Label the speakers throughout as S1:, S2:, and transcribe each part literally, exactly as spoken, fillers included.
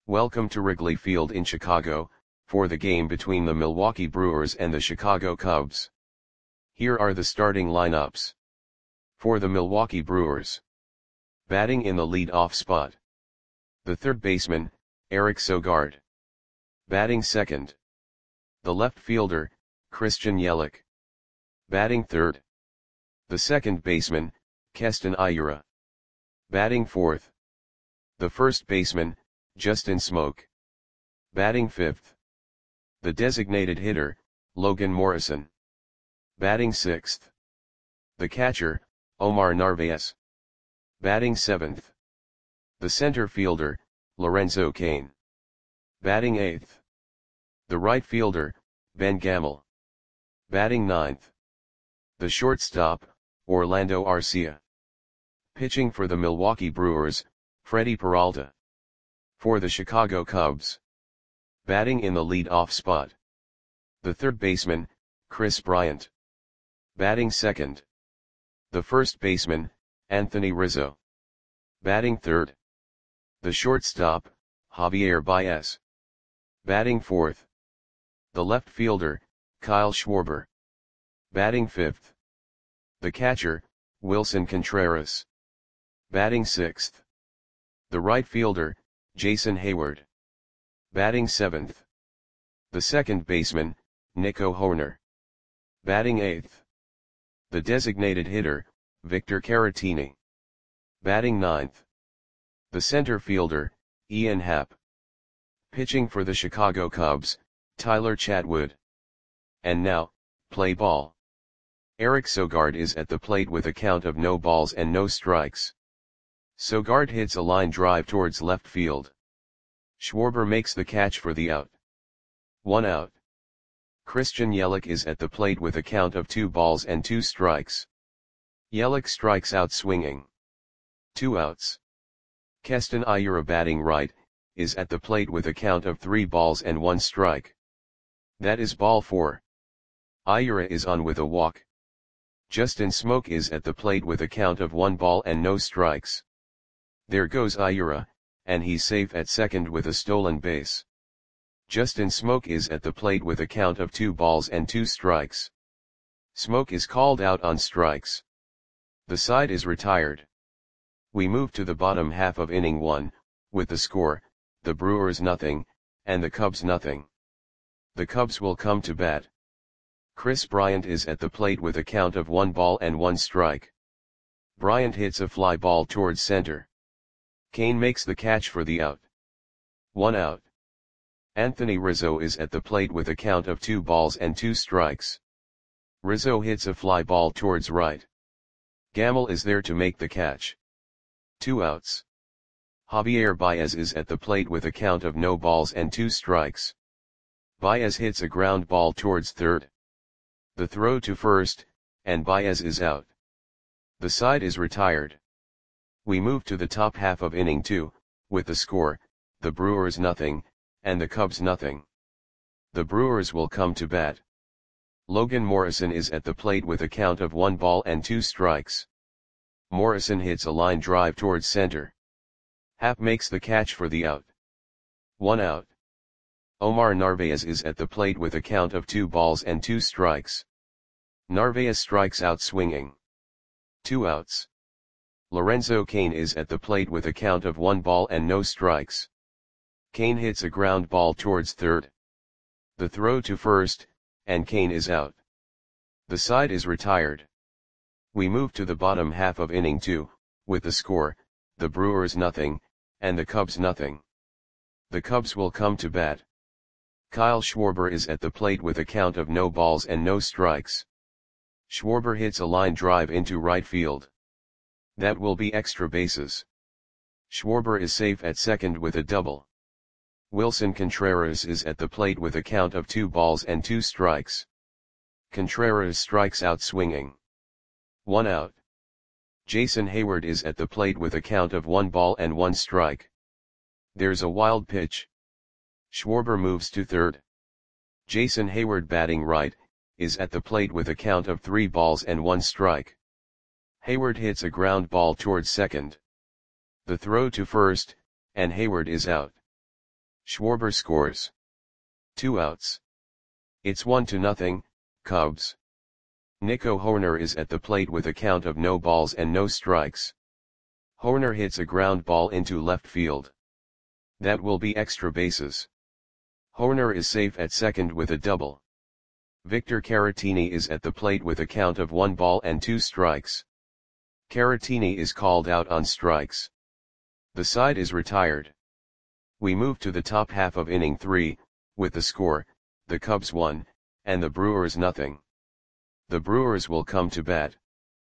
S1: Welcome to Wrigley Field in Chicago, for the game between the Milwaukee Brewers and the Chicago Cubs. Here are the starting lineups. For the Milwaukee Brewers. Batting in the lead-off spot. The third baseman, Eric Sogard. Batting second. The left fielder, Christian Yelich. Batting third. The second baseman, Keston Hiura. Batting fourth. The first baseman, Justin Smoak. Batting fifth. The designated hitter, Logan Morrison. Batting sixth. The catcher, Omar Narvaez. Batting seventh. The center fielder, Lorenzo Cain. Batting eighth. The right fielder, Ben Gamel. Batting ninth. The shortstop, Orlando Arcia. Pitching for the Milwaukee Brewers, Freddie Peralta. For the Chicago Cubs. Batting in the lead-off spot. The third baseman, Kris Bryant. Batting second. The first baseman, Anthony Rizzo. Batting third. The shortstop, Javier Baez. Batting fourth. The left fielder, Kyle Schwarber. Batting fifth. The catcher, Wilson Contreras. Batting sixth. The right fielder, Jason Heyward. Batting seventh. The second baseman, Nico Hoerner. Batting eighth. The designated hitter, Victor Caratini. Batting ninth. The center fielder, Ian Happ. Pitching for the Chicago Cubs, Tyler Chatwood. And now, play ball. Eric Sogard is at the plate with a count of no balls and no strikes. Sogard hits a line drive towards left field. Schwarber makes the catch for the out. One out. Christian Yelich is at the plate with a count of two balls and two strikes. Yelich strikes out swinging. Two outs. Keston Hiura, batting right, is at the plate with a count of three balls and one strike. That is ball four. Hiura is on with a walk. Justin Smoak is at the plate with a count of one ball and no strikes. There goes Hiura, and he's safe at second with a stolen base. Justin Smoak is at the plate with a count of two balls and two strikes. Smoak is called out on strikes. The side is retired. We move to the bottom half of inning one, with the score, the Brewers nothing, and the Cubs nothing. The Cubs will come to bat. Kris Bryant is at the plate with a count of one ball and one strike. Bryant hits a fly ball towards center. Cain makes the catch for the out. One out. Anthony Rizzo is at the plate with a count of two balls and two strikes. Rizzo hits a fly ball towards right. Gamel is there to make the catch. Two outs. Javier Baez is at the plate with a count of no balls and two strikes. Baez hits a ground ball towards third. The throw to first, and Baez is out. The side is retired. We move to the top half of inning two, with the score, the Brewers nothing, and the Cubs nothing. The Brewers will come to bat. Logan Morrison is at the plate with a count of one ball and two strikes. Morrison hits a line drive towards center. Happ makes the catch for the out. One out. Omar Narvaez is at the plate with a count of two balls and two strikes. Narvaez strikes out swinging. Two outs. Lorenzo Cain is at the plate with a count of one ball and no strikes. Cain hits a ground ball towards third. The throw to first, and Cain is out. The side is retired. We move to the bottom half of inning two, with the score, the Brewers nothing, and the Cubs nothing. The Cubs will come to bat. Kyle Schwarber is at the plate with a count of no balls and no strikes. Schwarber hits a line drive into right field. That will be extra bases. Schwarber is safe at second with a double. Wilson Contreras is at the plate with a count of two balls and two strikes. Contreras strikes out swinging. One out. Jason Heyward is at the plate with a count of one ball and one strike. There's a wild pitch. Schwarber moves to third. Jason Heyward, batting right, is at the plate with a count of three balls and one strike. Heyward hits a ground ball towards second. The throw to first, and Heyward is out. Schwarber scores. Two outs. It's one to nothing, Cubs. Nico Hoerner is at the plate with a count of no balls and no strikes. Hoerner hits a ground ball into left field. That will be extra bases. Hoerner is safe at second with a double. Victor Caratini is at the plate with a count of one ball and two strikes. Caratini is called out on strikes. The side is retired. We move to the top half of inning three, with the score, the Cubs one, and the Brewers nothing. The Brewers will come to bat.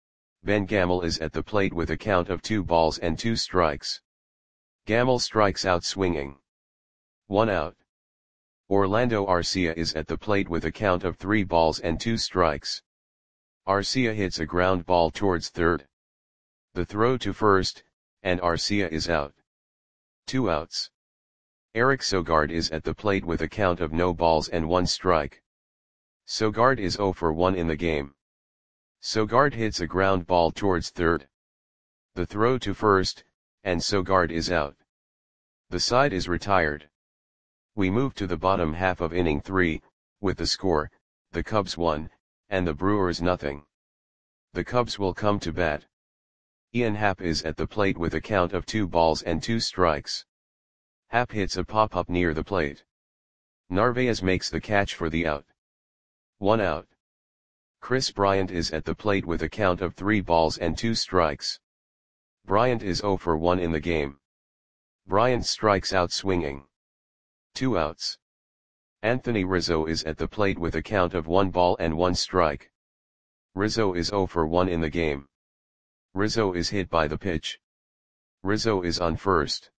S1: Ben Gamel is at the plate with a count of two balls and two strikes. Gamel strikes out swinging. One out. Orlando Arcia is at the plate with a count of three balls and two strikes. Arcia hits a ground ball towards third. The throw to first, and Arcia is out. Two outs. Eric Sogard is at the plate with a count of no balls and one strike. Sogard is zero for one in the game. Sogard hits a ground ball towards third. The throw to first, and Sogard is out. The side is retired. We move to the bottom half of inning three, with the score, the Cubs one, and the Brewers nothing. The Cubs will come to bat. Ian Happ is at the plate with a count of two balls and two strikes. Happ hits a pop-up near the plate. Narvaez makes the catch for the out. One out. Chris Bryant is at the plate with a count of three balls and two strikes. Bryant is zero for one in the game. Bryant strikes out swinging. Two outs. Anthony Rizzo is at the plate with a count of one ball and one strike. Rizzo is zero for one in the game. Rizzo is hit by the pitch. Rizzo is on first.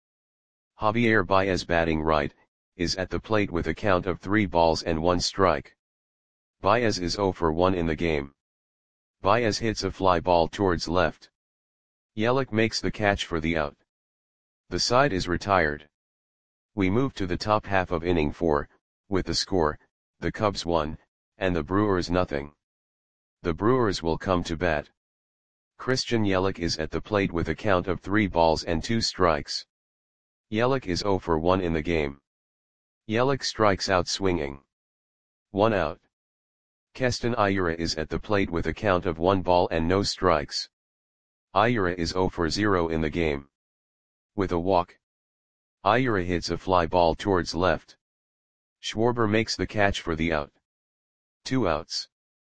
S1: Javier Baez, batting right, is at the plate with a count of three balls and one strike. Baez is zero for one in the game. Baez hits a fly ball towards left. Yelich makes the catch for the out. The side is retired. We move to the top half of inning four, with the score, the Cubs one, and the Brewers nothing. The Brewers will come to bat. Christian Yelich is at the plate with a count of three balls and two strikes. Yelich is zero for one in the game. Yelich strikes out swinging. One out. Keston Hiura is at the plate with a count of one ball and no strikes. Hiura is zero for zero in the game. With a walk. Hiura hits a fly ball towards left. Schwarber makes the catch for the out. Two outs.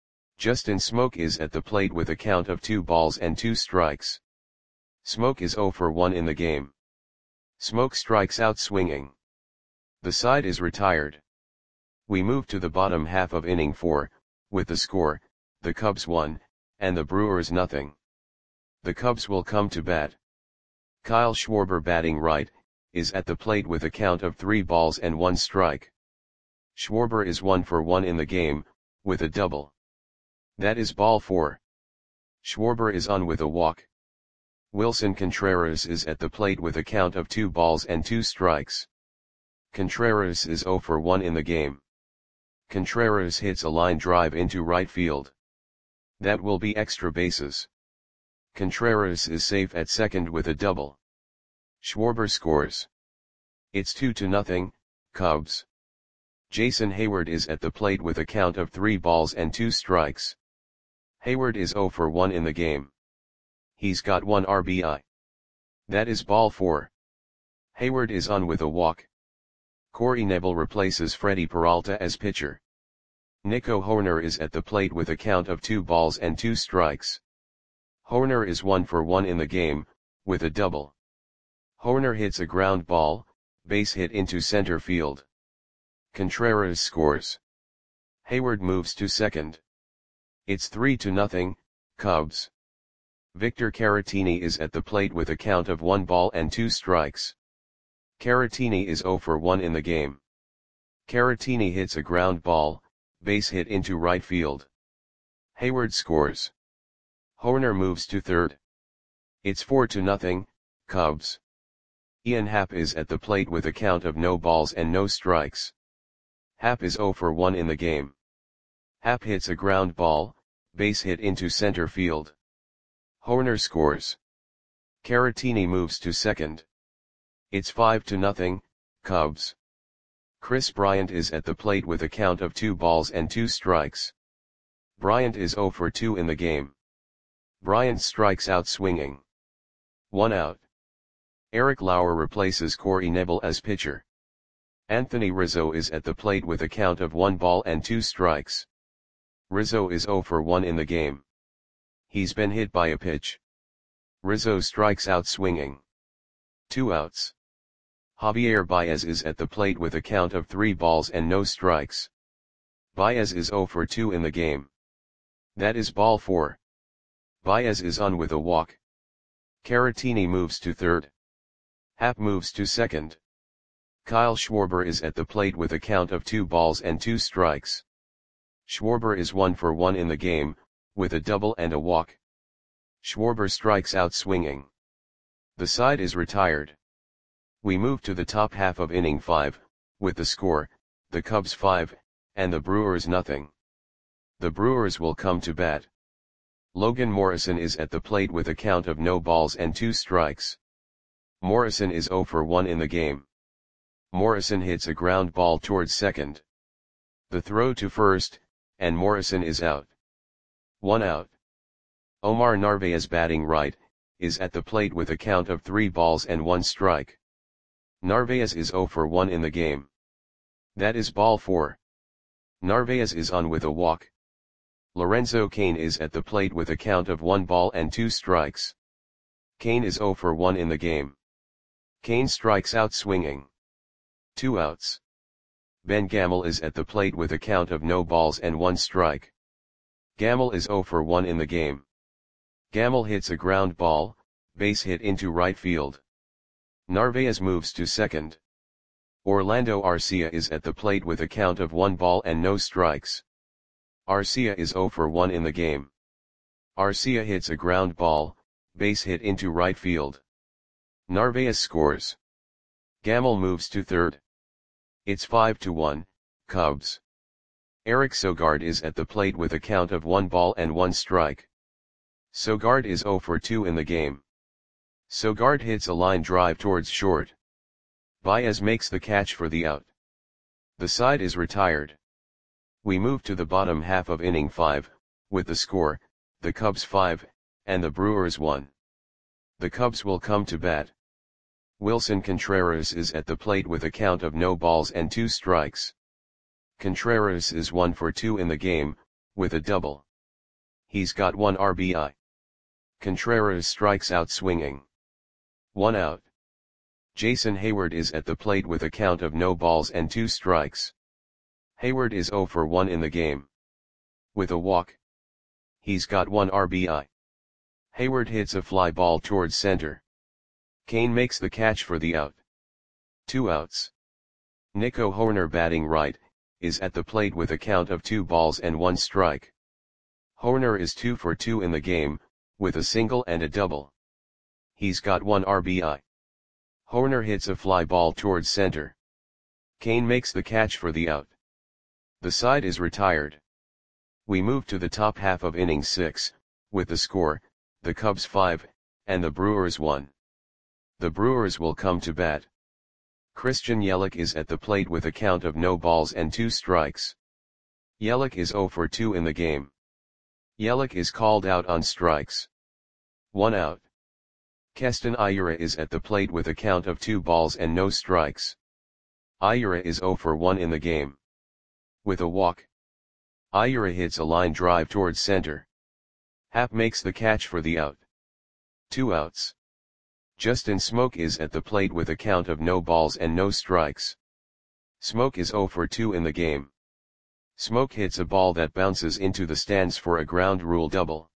S1: Justin Smoke is at the plate with a count of two balls and two strikes. Smoke is zero for one in the game. Smoke strikes out swinging. The side is retired. We move to the bottom half of inning four, with the score, the Cubs one, and the Brewers nothing. The Cubs will come to bat. Kyle Schwarber, batting right, is at the plate with a count of three balls and one strike. Schwarber is one for one in the game, with a double. That is ball four. Schwarber is on with a walk. Wilson Contreras is at the plate with a count of two balls and two strikes. Contreras is zero for one in the game. Contreras hits a line drive into right field. That will be extra bases. Contreras is safe at second with a double. Schwarber scores. It's two to nothing, Cubs. Jason Hayward is at the plate with a count of three balls and two strikes. Hayward is zero for one in the game. He's got one R B I. That is ball four. Hayward is on with a walk. Corey Knebel replaces Freddie Peralta as pitcher. Nico Hoerner is at the plate with a count of two balls and two strikes. Hoerner is one for one in the game, with a double. Hoerner hits a ground ball, base hit into center field. Contreras scores. Hayward moves to second. It's three to nothing, Cubs. Victor Caratini is at the plate with a count of one ball and two strikes. Caratini is zero for one in the game. Caratini hits a ground ball, base hit into right field. Hayward scores. Hoerner moves to third. It's four to nothing, Cubs. Ian Happ is at the plate with a count of no balls and no strikes. Happ is zero for one in the game. Happ hits a ground ball, base hit into center field. Hoerner scores. Caratini moves to second. It's five to nothing, Cubs. Chris Bryant is at the plate with a count of two balls and two strikes. Bryant is zero for two in the game. Bryant strikes out swinging. One out. Eric Lauer replaces Corey Knebel as pitcher. Anthony Rizzo is at the plate with a count of one ball and two strikes. Rizzo is zero for one in the game. He's been hit by a pitch. Rizzo strikes out swinging. Two outs. Javier Baez is at the plate with a count of three balls and no strikes. Baez is zero for two in the game. That is ball four. Baez is on with a walk. Caratini moves to third. Happ moves to second. Kyle Schwarber is at the plate with a count of two balls and two strikes. Schwarber is one for one in the game, with a double and a walk. Schwarber strikes out swinging. The side is retired. We move to the top half of inning five, with the score, the Cubs five, and the Brewers nothing. The Brewers will come to bat. Logan Morrison is at the plate with a count of no balls and two strikes. Morrison is zero for one in the game. Morrison hits a ground ball towards second. The throw to first, and Morrison is out. One out. Omar Narvaez, batting right, is at the plate with a count of three balls and one strike. Narvaez is zero for one in the game. That is ball four. Narvaez is on with a walk. Lorenzo Cain is at the plate with a count of one ball and two strikes. Cain is zero for one in the game. Cain strikes out swinging. Two outs. Ben Gamel is at the plate with a count of no balls and one strike. Gamel is zero for one in the game. Gamel hits a ground ball, base hit into right field. Narvaez moves to second. Orlando Arcia is at the plate with a count of one ball and no strikes. Arcia is zero for one in the game. Arcia hits a ground ball, base hit into right field. Narvaez scores. Gamel moves to third. It's five to one, Cubs. Eric Sogard is at the plate with a count of one ball and one strike. Sogard is zero for two in the game. Sogard hits a line drive towards short. Baez makes the catch for the out. The side is retired. We move to the bottom half of inning five, with the score, the Cubs five, and the Brewers one. The Cubs will come to bat. Wilson Contreras is at the plate with a count of no balls and two strikes. Contreras is one for two in the game, with a double. He's got one R B I. Contreras strikes out swinging. One out. Jason Hayward is at the plate with a count of no balls and two strikes. Hayward is zero for one in the game. With a walk. He's got one R B I. Hayward hits a fly ball towards center. Cain makes the catch for the out. Two outs. Nico Hoerner, batting right, is at the plate with a count of two balls and one strike. Hoerner is two for two in the game, with a single and a double. He's got one R B I. Hoerner hits a fly ball towards center. Cain makes the catch for the out. The side is retired. We move to the top half of inning six, with the score, the Cubs five, and the Brewers one. The Brewers will come to bat. Christian Yelich is at the plate with a count of no balls and two strikes. Yelich is zero for two in the game. Yelich is called out on strikes. One out. Keston Hiura is at the plate with a count of two balls and no strikes. Hiura is zero for one in the game. With a walk. Hiura hits a line drive towards center. Happ makes the catch for the out. Two outs. Justin Smoke is at the plate with a count of no balls and no strikes. Smoke is zero for two in the game. Smoke hits a ball that bounces into the stands for a ground rule double.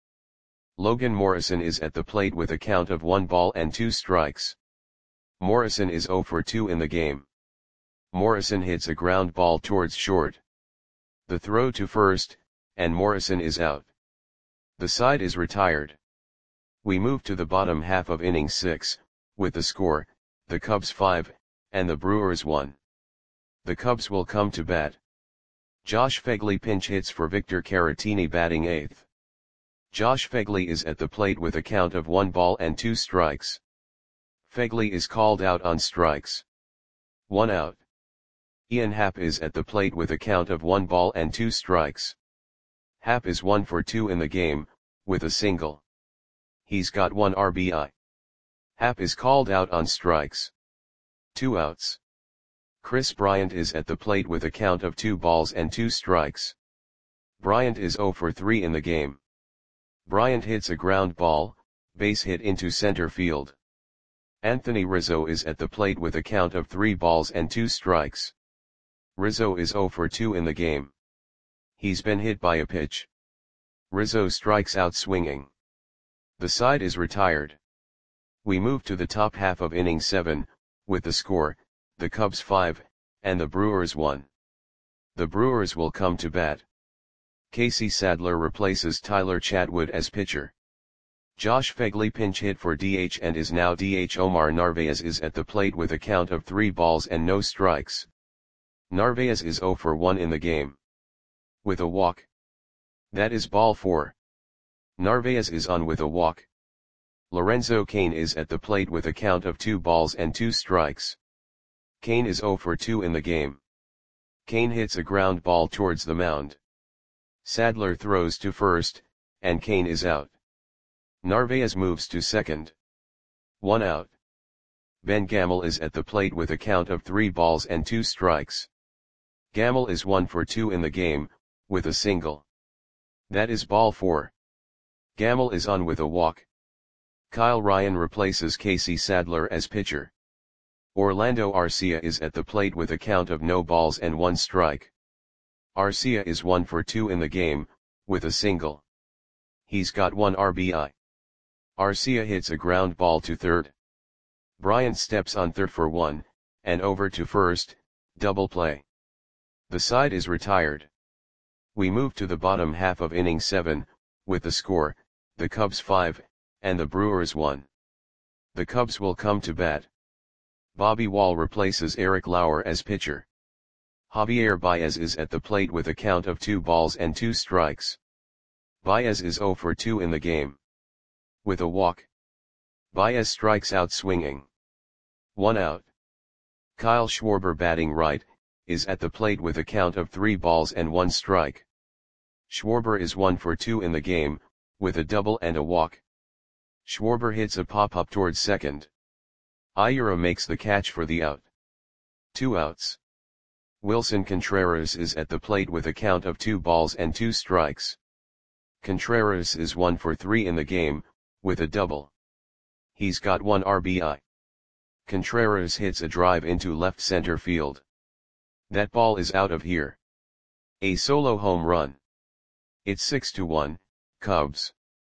S1: Logan Morrison is at the plate with a count of one ball and two strikes. Morrison is zero for two in the game. Morrison hits a ground ball towards short. The throw to first, and Morrison is out. The side is retired. We move to the bottom half of inning six, with the score, the Cubs five, and the Brewers one. The Cubs will come to bat. Josh Phegley pinch hits for Victor Caratini, batting eighth. Josh Phegley is at the plate with a count of one ball and two strikes. Phegley is called out on strikes. One out. Ian Happ is at the plate with a count of one ball and two strikes. Happ is one for two in the game, with a single. He's got one R B I. Happ is called out on strikes. Two outs. Chris Bryant is at the plate with a count of two balls and two strikes. Bryant is zero for three in the game. Bryant hits a ground ball, base hit into center field. Anthony Rizzo is at the plate with a count of three balls and two strikes. Rizzo is zero for two in the game. He's been hit by a pitch. Rizzo strikes out swinging. The side is retired. We move to the top half of inning seven, with the score, the Cubs five, and the Brewers one. The Brewers will come to bat. Casey Sadler replaces Tyler Chatwood as pitcher. Josh Phegley pinch hit for D H and is now D H. Omar Narvaez is at the plate with a count of three balls and no strikes. Narvaez is zero for one in the game. With a walk. That is ball four. Narvaez is on with a walk. Lorenzo Cain is at the plate with a count of two balls and two strikes. Cain is zero for two in the game. Cain hits a ground ball towards the mound. Sadler throws to first, and Cain is out. Narvaez moves to second. One out. Ben Gamel is at the plate with a count of three balls and two strikes. Gamel is one for two in the game, with a single. That is ball four. Gamel is on with a walk. Kyle Ryan replaces Casey Sadler as pitcher. Orlando Arcia is at the plate with a count of no balls and one strike. Arcia is one for two in the game, with a single. He's got one R B I. Arcia hits a ground ball to third. Bryant steps on third for one, and over to first, double play. The side is retired. We move to the bottom half of inning seven, with the score, the Cubs five, and the Brewers one. The Cubs will come to bat. Bobby Wall replaces Eric Lauer as pitcher. Javier Baez is at the plate with a count of two balls and two strikes. Baez is zero for two in the game. With a walk. Baez strikes out swinging. One out. Kyle Schwarber batting right, is at the plate with a count of three balls and one strike. Schwarber is one for two in the game, with a double and a walk. Schwarber hits a pop-up towards second. Ayura makes the catch for the out. Two outs. Wilson Contreras is at the plate with a count of two balls and two strikes. Contreras is one for three in the game, with a double. He's got one R B I. Contreras hits a drive into left center field. That ball is out of here. A solo home run. It's six to one, Cubs.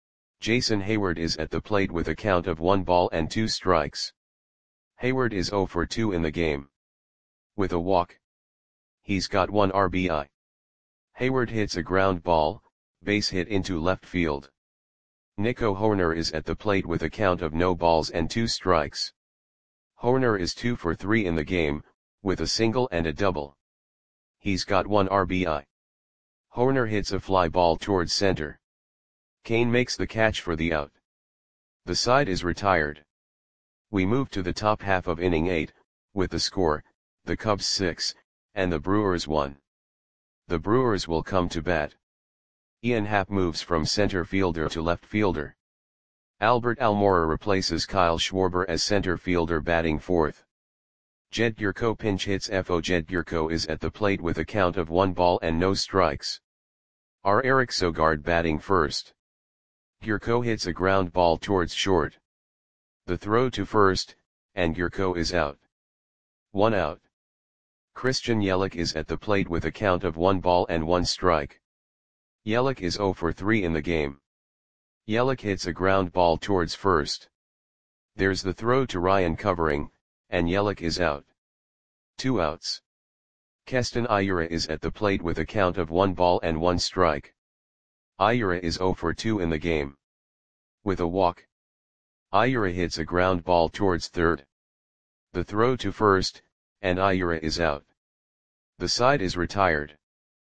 S1: Jason Hayward is at the plate with a count of one ball and two strikes. Hayward is zero for two in the game. With a walk. He's got one R B I. Hayward hits a ground ball, base hit into left field. Nico Hoerner is at the plate with a count of no balls and two strikes. Hoerner is two for three in the game, with a single and a double. He's got one R B I. Hoerner hits a fly ball towards center. Cain makes the catch for the out. The side is retired. We move to the top half of inning eight, with the score, the Cubs six, and the Brewers one. The Brewers will come to bat. Ian Happ moves from center fielder to left fielder. Albert Almora replaces Kyle Schwarber as center fielder batting fourth. Jed Gyorko pinch hits for Jed Gyorko is at the plate with a count of one ball and no strikes. R. Eric Sogard batting first. Gyorko hits a ground ball towards short. The throw to first, and Gyorko is out. One out. Christian Yelich is at the plate with a count of one ball and one strike. Yelich is zero for three in the game. Yelich hits a ground ball towards first. There's the throw to Ryan covering, and Yelich is out. Two outs. Keston Ayura is at the plate with a count of one ball and one strike. Ayura is zero for two in the game. With a walk. Ayura hits a ground ball towards third. The throw to first, and Ayura is out. The side is retired.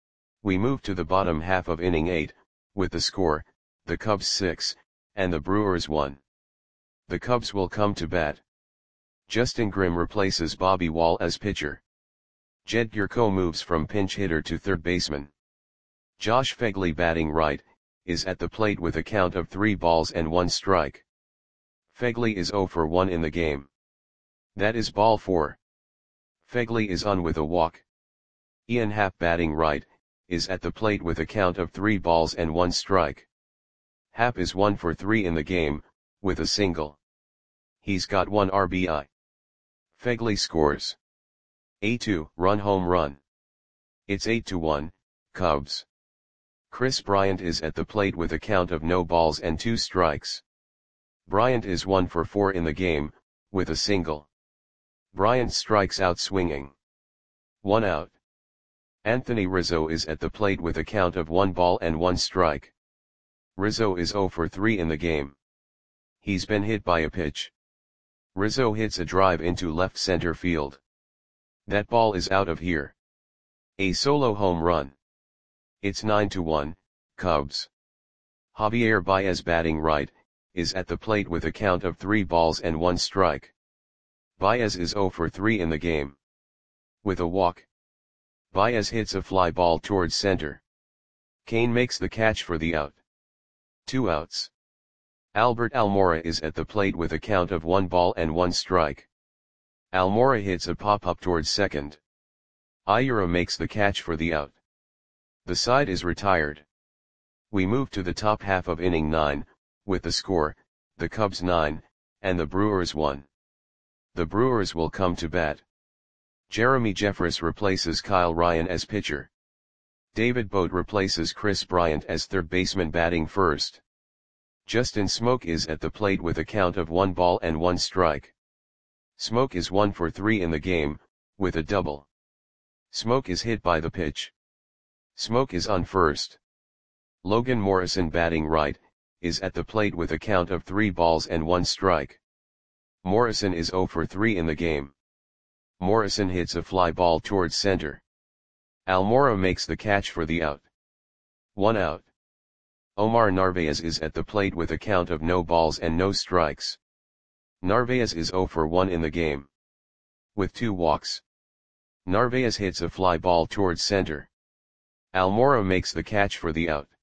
S1: We move to the bottom half of inning eight, with the score, the Cubs six, and the Brewers one. The Cubs will come to bat. Justin Grimm replaces Bobby Wall as pitcher. Jed Gurko moves from pinch hitter to third baseman. Josh Phegley, batting right, is at the plate with a count of three balls and one strike. Phegley is zero for one in the game. That is ball four. Phegley is on with a walk. Ian Happ, batting right, is at the plate with a count of three balls and one strike. Happ is one for three in the game, with a single. He's got one R B I. Phegley scores a two-run home run. It's eight to one, Cubs. Kris Bryant is at the plate with a count of no balls and two strikes. Bryant is one for four in the game, with a single. Bryant strikes out swinging. One out. Anthony Rizzo is at the plate with a count of one ball and one strike. Rizzo is zero for three in the game. He's been hit by a pitch. Rizzo hits a drive into left center field. That ball is out of here. A solo home run. It's nine to one, Cubs. Javier Baez, batting right, is at the plate with a count of three balls and one strike. Baez is zero for three in the game. With a walk. Baez hits a fly ball towards center. Kane makes the catch for the out. Two outs. Albert Almora is at the plate with a count of one ball and one strike. Almora hits a pop-up towards second. Ayura makes the catch for the out. The side is retired. We move to the top half of inning nine, with the score, the Cubs nine, and the Brewers one. The Brewers will come to bat. Jeremy Jeffress replaces Kyle Ryan as pitcher. David Bote replaces Kris Bryant as third baseman, batting first. Justin Smoak is at the plate with a count of one ball and one strike. Smoak is one for three in the game, with a double. Smoak is hit by the pitch. Smoak is on first. Logan Morrison, batting right, is at the plate with a count of three balls and one strike. Morrison is zero for three in the game. Morrison hits a fly ball towards center. Almora makes the catch for the out. One out. Omar Narvaez is at the plate with a count of no balls and no strikes. Narvaez is zero for one in the game. With two walks. Narvaez hits a fly ball towards center. Almora makes the catch for the out.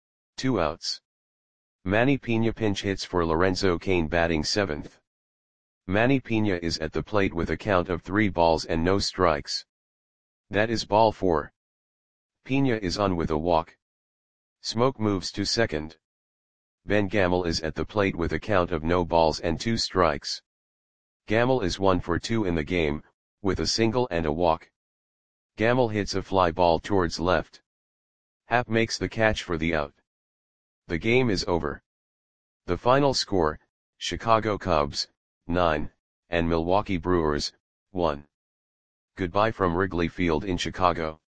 S1: Two outs. Manny Piña pinch hits for Lorenzo Cain, batting seventh. Manny Piña is at the plate with a count of three balls and no strikes. That is ball four. Piña is on with a walk. Smoak moves to second. Ben Gamel is at the plate with a count of no balls and two strikes. Gamel is one for two in the game, with a single and a walk. Gamel hits a fly ball towards left. Happ makes the catch for the out. The game is over. The final score, Chicago Cubs, nine, and Milwaukee Brewers, one. Goodbye from Wrigley Field in Chicago.